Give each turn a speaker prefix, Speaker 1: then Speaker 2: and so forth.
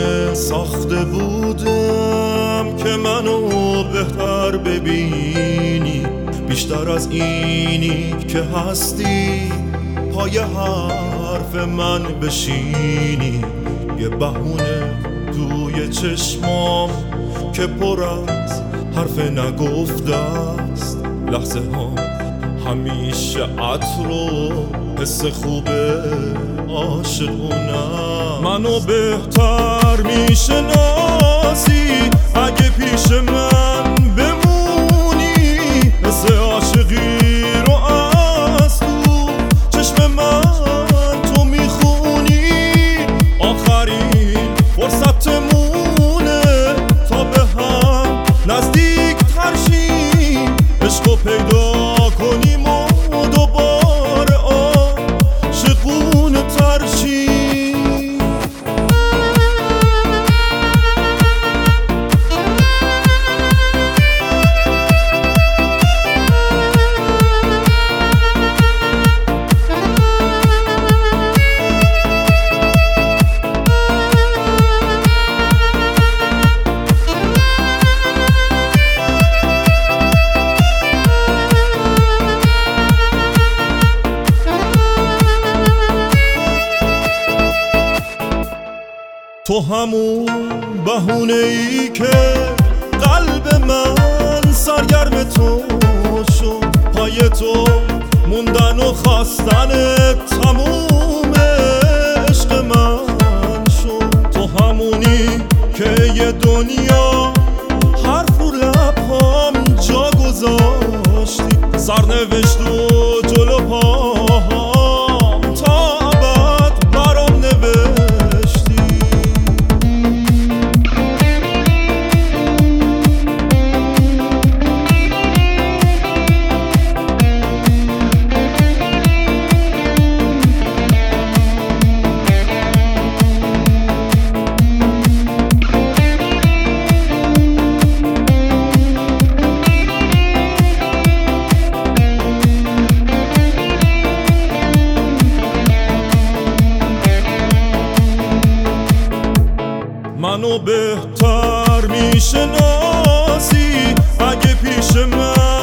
Speaker 1: دیوونه ساخته بودم که منو بهتر ببینی، بیشتر از اینی که هستی پای حرف من بشینی. یه بهونه توی چشمام که پر از حرف نگفته است، لحظه ها همیشه عطر و حس خوبه عاشقونم. منو بهتر میشناسی اگه پیش من بمونی، حس عاشقی رو از تو چشم من تو میخونی. آخرین فرصتمونه تا به هم نزدیک تر شیم، عشقو پیدا کنیم و دوباره عاشقونه تر شیم. تو همون بهونه ای که قلب من سرگرم تو شد، پای تو موندن و خواستن تموم عشق من شد. تو همونی که یه دنیا حرف رو لبهام جا گذاشتی، سرنوشت و جلو پاهام تا ابد برام نوشتی. منو بهتر میشناسی اگه پیش من